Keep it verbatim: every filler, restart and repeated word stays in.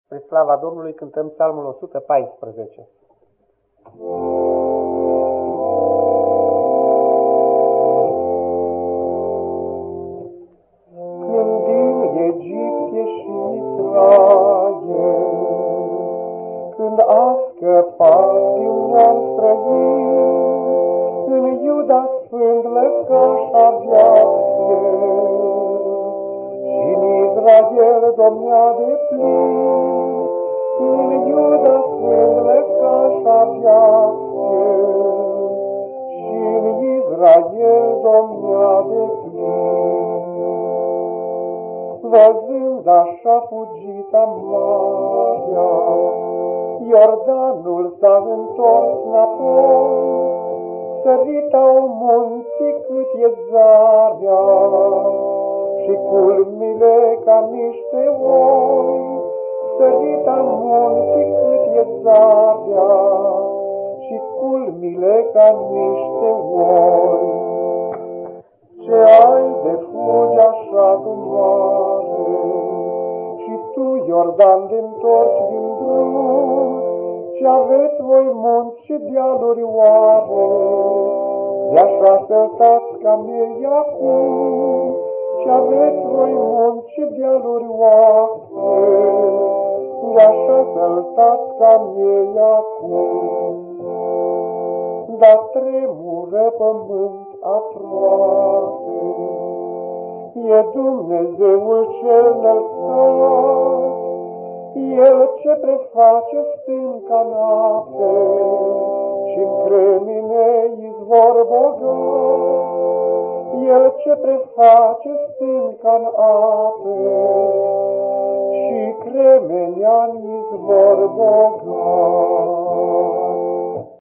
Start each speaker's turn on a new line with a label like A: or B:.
A: Spre slava Domnului cântăm psalmul o sută paisprezece. Când din Egipt ieși Israel, când a scăpat din neam străin, în Iuda sfânt lăcaș avea el, și-n Israel domnea de plin, în Iuda sfânt lăcaș avea el, și-n Israel domnea de plin. Văzând așa fugita marea, Iordanul s-a întors înapoi, săritau munții cât e zarea, și culmile ca niște oi. Săritau munții cât e zarea, și culmile ca niște oi. Ce ai de fugi așa tu mare, și tu, Iordan, de-ntorci din drum, ce aveți voi munți și dealuri oare, de-așa săltați ca miei acum, ce aveți voi munți și dealuri oare, de-așa săltați ca miei acum. Dar tremură pământ aproape, e Dumnezeul cel înălțat, El ce preface stâng ca nape, și-n cremine izvor bogat. El ce preface stâng ca ape, și cremenea-n izvor bogat.